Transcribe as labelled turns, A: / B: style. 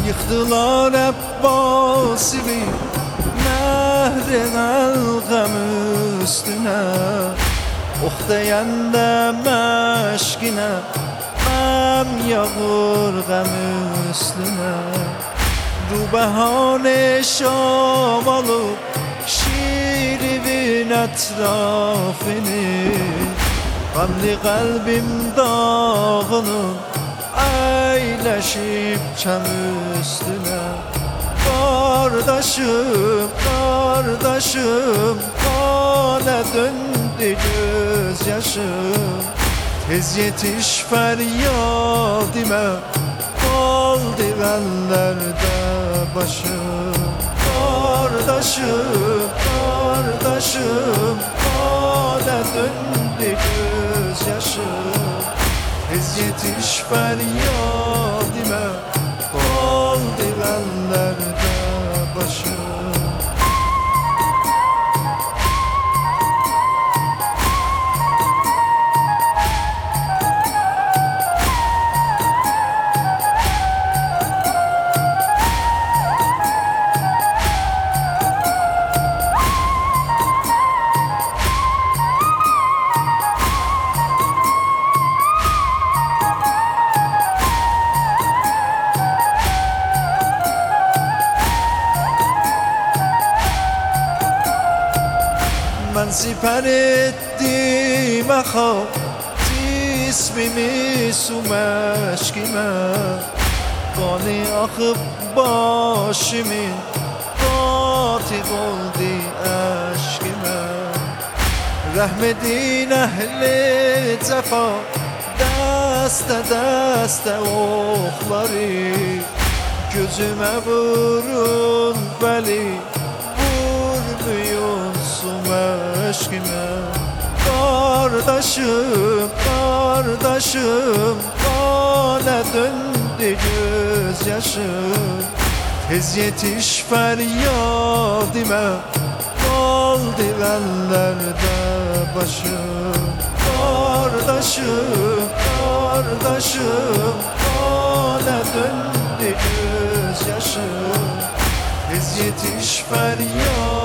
A: Yıktılar Abbasili Mehrin elgem üstüne Oh deyende meşkine Mem yağır gem üstüne Rubehane şam alıp Şirivin etrafını Gamli kalbim dağının Eyleşip çem üstüne Kardeşim, kardeşim Kane döndü gözyaşım Tez yetiş feryadime Kaldı ellerde başım Kardeşim, kardeşim Kane döndü gözyaşım Tez yetiş feryadime Kaldı ellerde başım من سپر ettim خاک ismimi su meşkime Kanı akıp başımın katil oldu eşkime Rahmetin ehli cefa deste deste okları Gözüme vurun beli vurmuyor meşkime Kardeşim, kardeşim Kane döndü gözyaşım Tez yetiş feryadime Kaldı ellerde başım Kardeşim, kardeşim Kane döndü gözyaşım Tez yetiş feryadime